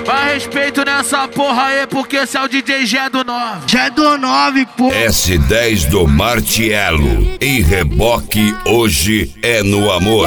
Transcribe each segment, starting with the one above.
Vai respeito nessa porra aí, porque esse é o DJ Gé do 9. Gé do 9, pô. S10 do Martiello. Em reboque, hoje é no amor.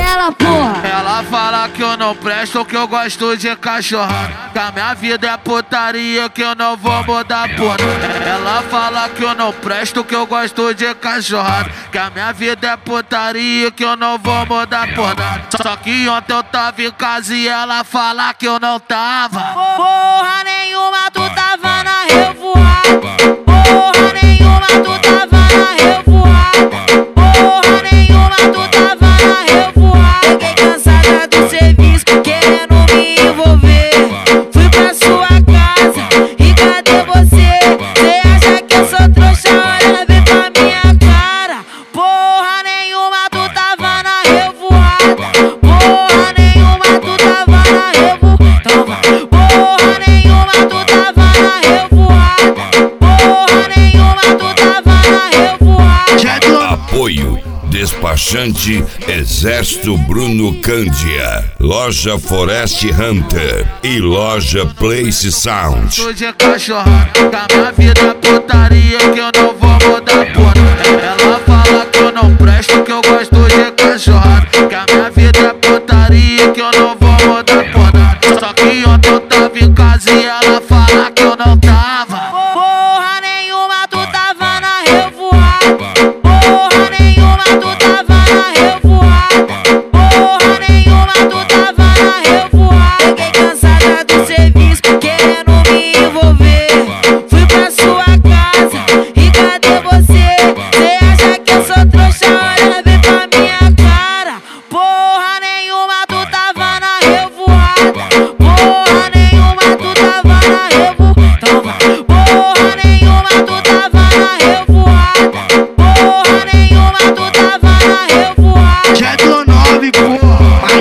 Ela fala que eu não presto, que eu gosto de cachorrada, que a minha vida é putaria, que eu não vou mudar por nada. Ela fala que eu não presto, que eu gosto de cachorrada, que a minha vida é putaria, que eu não vou mudar por nada. Só que ontem eu tava em casa e ela fala que eu não tava. Porra nenhuma, tu tava na revoada. Porra nenhuma, tu tava na revoada. Porra nenhuma, tu tava na revoada. Cheguei cansada do serviço, querendo me envolver. Fui pra sua casa e cadê você? Cê acha que eu sou trouxa? Olha bem pra minha cara. Porra nenhuma, tu tava na revoada. Porra nenhuma, tu tava na revoada. Porra nenhuma, tu tava na revoada. Porra nenhuma, tu tava na revoada. Apoio Despachante Exército Bruno Cândia, Loja Forest Hunter e Loja Place Sound. Gosto de cachorrada, que a minha vida é putaria, que eu não vou mudar por nada. Ela fala que eu não presto, que eu gosto de cachorrada, que a minha vida é putaria, que eu não vou mudar por nada. Só que ontem eu tava em casa e ela fala que eu não tava. Porra nenhuma, tu tava na revoada. Porra nenhuma, tu tava na revoada. Porra nenhuma, tu tava na revoada. Cheguei cansada do serviço, querendo me envolver. Fui pra sua casa e cadê você? Cê acha que eu sou trouxa? Olha bem pra minha cara. Porra nenhuma, tu tava na revoada. Porra nenhuma, tu tava na revoada. Porra nenhuma, tu tava na revoada. Porra nenhuma, tu tava na revoada. Gé do 9, pô.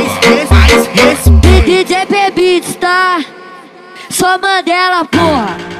Mais respeito. DJ Beats, tá? Só Mandela, porra.